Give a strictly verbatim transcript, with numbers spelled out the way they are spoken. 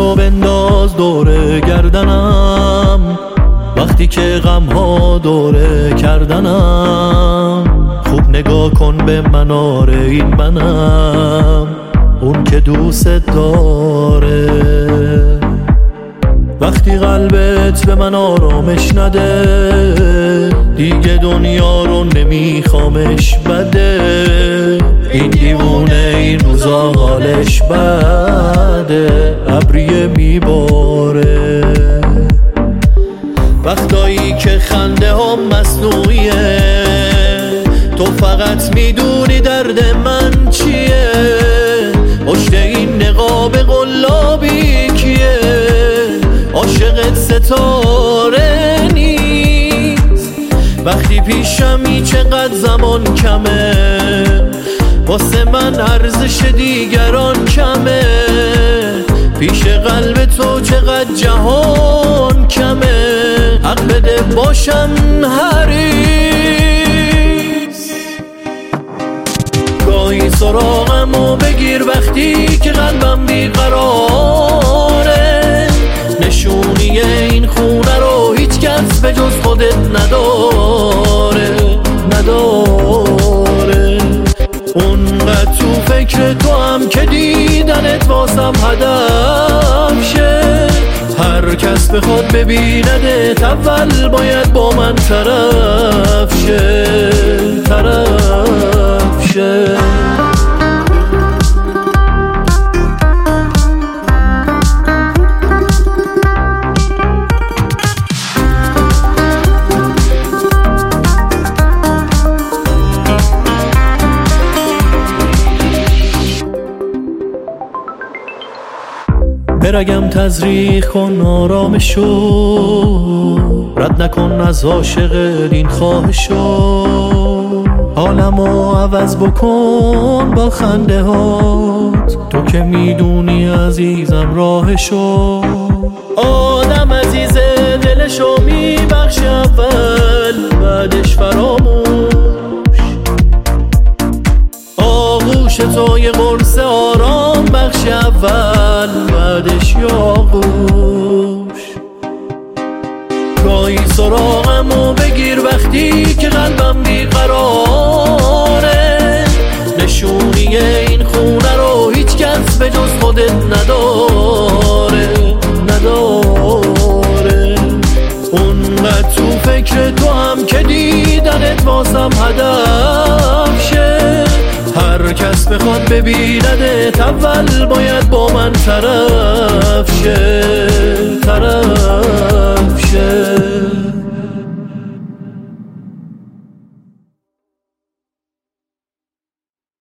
رو بنداز دوره گردنم، وقتی که غم ها دوره کردنم. خوب نگاه کن به من، آره این منم، اون که دوست داره. وقتی قلبت به من آرامش نده، دیگه دنیا رو نمیخوامش بده. این دیوونه این روزا حالش بده، ابریه میباره. وقتایی که خنده هم مصنوعیه، تو فقط میدونی درد من چیه. پشت این نقاب قلابی کیه؟ عاشقت ستاره نیست. وقتی پیشمی چقدر زمان کمه، واسه من ارزش دیگران کمه. پیش قلب تو چقدر جهان کمه. حق بده باشم حریص. گاهی سراغمو بگیر وقتی که قلبم بیقراره. نشونی این خونه رو هیچ کس به جز خودت نداره نداره. اونقدر تو فکر تو هم که دیدنت واسم هدف شه. هر کس بخواد ببیندت اول باید با من طرف شه طرف شه. برگم تزریق کن آرامشو، رد نکن از عاشق این خواهشو. حالمو عوض بکن با خنده هات، تو که میدونی عزیزم راهشو. آدم عزیزه دلشو میبخش اول، بعدش فراموش. آغوش تو یه قرص آرام بخش اول، بعدش یاغوش. گاهی سراغمو بگیر وقتی که قلبم بیقراره. نشونی این خونه رو هیچ کس به جز خودت نداره نداره. اونقدر تو فکر تو هم که دیدنت واسم هدف شه. هر کس بخواد ببیندت اول باید با من طرف شه طرف